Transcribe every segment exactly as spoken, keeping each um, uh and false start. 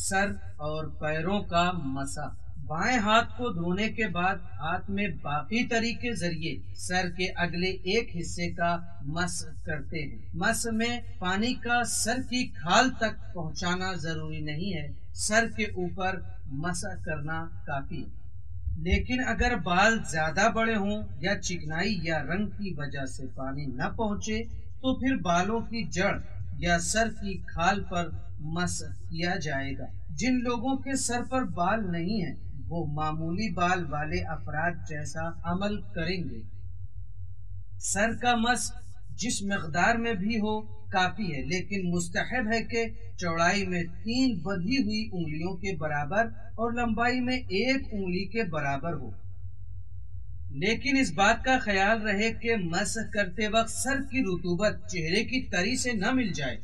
سر اور پیروں کا مسح۔ بائیں ہاتھ کو دھونے کے بعد ہاتھ میں باقی طریقے ذریعے سر کے اگلے ایک حصے کا مسح کرتے ہیں۔ مسح میں پانی کا سر کی کھال تک پہنچانا ضروری نہیں ہے، سر کے اوپر مسح کرنا کافی ہے۔ لیکن اگر بال زیادہ بڑے ہوں یا چکنائی یا رنگ کی وجہ سے پانی نہ پہنچے تو پھر بالوں کی جڑ یا سر کی کھال پر مسح کیا جائے گا۔ جن لوگوں کے سر پر بال نہیں ہیں وہ معمولی بال والے افراد جیسا عمل کریں گے۔ سر کا مسح جس مقدار میں بھی ہو کافی ہے، لیکن مستحب ہے کہ چوڑائی میں تین بندھی ہوئی انگلیوں کے برابر اور لمبائی میں ایک انگلی کے برابر ہو۔ لیکن اس بات کا خیال رہے کہ مسح کرتے وقت سر کی رطوبت چہرے کی تری سے نہ مل جائے۔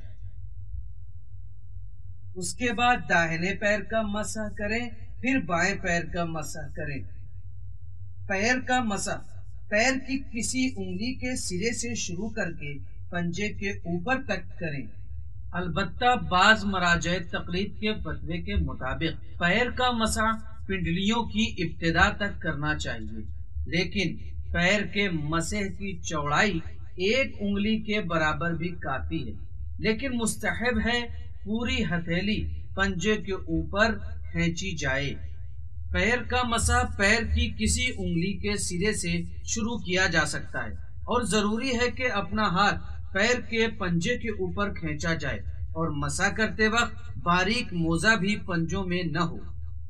اس کے بعد داہنے پیر کا مسح کریں، پھر بائیں پیر کا مسح کریں۔ پیر کا مسح پیر کی کسی انگلی کے سرے سے شروع کر کے پنجے کے اوپر تک کریں۔ البتہ بعض مراجع تقلید کے فتوے کے مطابق پیر کا مسح پنڈلیوں کی ابتدا تک کرنا چاہیے، لیکن پیر کے مسح کی چوڑائی ایک انگلی کے برابر بھی کافی ہے، لیکن مستحب ہے پوری ہتھیلی پنجے کے اوپر کھینچی جائے۔ پیر کا مسح پیر کی کسی انگلی کے سرے سے شروع کیا جا سکتا ہے، اور ضروری ہے کہ اپنا ہاتھ پیر کے پنجے کے اوپر کھینچا جائے اور مسح کرتے وقت باریک موزہ بھی پنجوں میں نہ ہو۔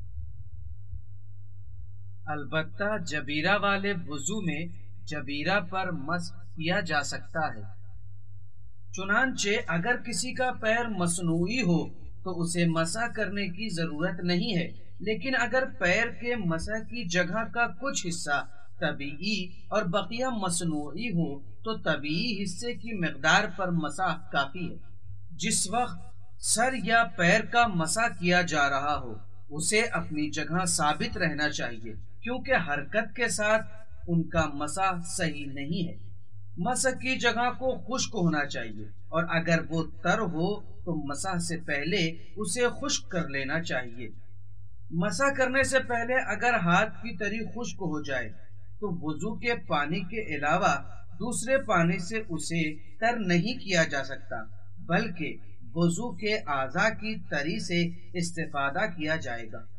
البتہ جبیرہ والے وضو میں جبیرہ پر مسح کیا جا سکتا ہے۔ چنانچہ اگر کسی کا پیر مصنوعی ہو تو اسے مسح کرنے کی ضرورت نہیں ہے، لیکن اگر پیر کے مسح کی جگہ کا کچھ حصہ طبیعی اور بقیہ مصنوعی ہو تو طبیعی حصے کی مقدار پر مسح کافی ہے۔ جس وقت سر یا پیر کا مسح کیا جا رہا ہو اسے اپنی جگہ ثابت رہنا چاہیے، کیونکہ حرکت کے ساتھ ان کا مسح صحیح نہیں ہے۔ مسح کی جگہ کو خشک ہونا چاہیے، اور اگر وہ تر ہو تو مسح سے پہلے اسے خشک کر لینا چاہیے۔ مسح کرنے سے پہلے اگر ہاتھ کی تری خشک ہو جائے تو وضو کے پانی کے علاوہ دوسرے پانی سے اسے تر نہیں کیا جا سکتا، بلکہ وضو کے اعضاء کی تری سے استفادہ کیا جائے گا۔